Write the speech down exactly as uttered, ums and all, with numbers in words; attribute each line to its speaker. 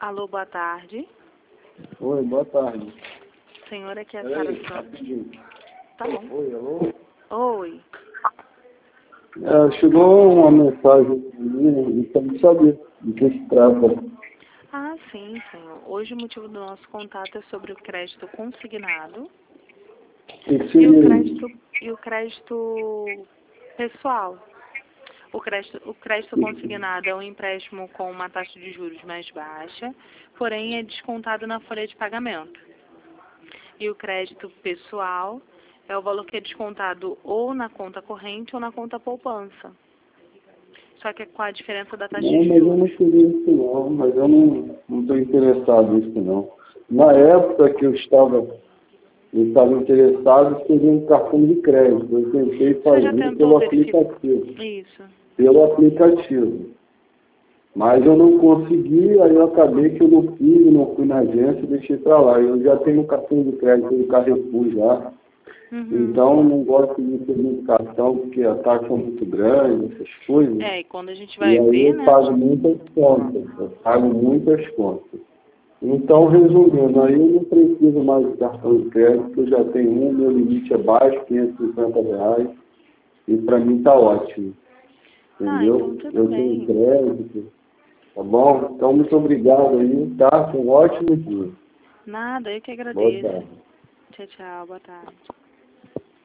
Speaker 1: Alô, boa tarde.
Speaker 2: Oi, boa tarde.
Speaker 1: Senhor, aqui é a
Speaker 2: Peraí,
Speaker 1: Sara Santos.
Speaker 2: rapidinho.
Speaker 1: Tá bom.
Speaker 2: Oi, alô?
Speaker 1: Oi.
Speaker 2: É, chegou uma mensagem pra mim e quero saber de que se trata.
Speaker 1: Ah, sim, senhor. Hoje o motivo do nosso contato é sobre o crédito consignado
Speaker 2: Esse,
Speaker 1: e o crédito, e o crédito pessoal. O crédito, o crédito consignado é um empréstimo com uma taxa de juros mais baixa, porém é descontado na folha de pagamento. E o crédito pessoal é o valor que é descontado ou na conta corrente ou na conta poupança. Só que é com a diferença da taxa
Speaker 2: não,
Speaker 1: de
Speaker 2: mas eu não
Speaker 1: juros.
Speaker 2: queria isso não, mas eu não não estou interessado nisso não. Na época que eu estava, eu estava interessado, seria um cartão de crédito. Eu tentei
Speaker 1: Você já
Speaker 2: fazer
Speaker 1: tentou
Speaker 2: pelo
Speaker 1: verificar?
Speaker 2: aplicativo.
Speaker 1: Isso.
Speaker 2: Pelo aplicativo. Mas eu não consegui, aí eu acabei que eu não fiz, não fui na agência e deixei para lá. Eu já tenho um cartão de crédito do Carrefour já.
Speaker 1: Uhum.
Speaker 2: Então eu não gosto de ter muito cartão, porque a taxa é muito grande, essas coisas.
Speaker 1: É, e quando a gente
Speaker 2: E
Speaker 1: vai
Speaker 2: aí
Speaker 1: ver,
Speaker 2: eu
Speaker 1: né?
Speaker 2: pago muitas contas, eu pago muitas contas. Então, resumindo, aí eu não preciso mais de cartão de crédito, eu já tenho um, meu limite é baixo, quinhentos e cinquenta reais, e para mim está ótimo.
Speaker 1: Ah, então
Speaker 2: Entendeu?
Speaker 1: tudo
Speaker 2: Eu tenho
Speaker 1: bem.
Speaker 2: crédito, tá bom? Então, muito obrigado aí, tá? Um ótimo dia.
Speaker 1: Nada, eu que
Speaker 2: Boa
Speaker 1: agradeço.
Speaker 2: tarde.
Speaker 1: Tchau, tchau, boa tarde.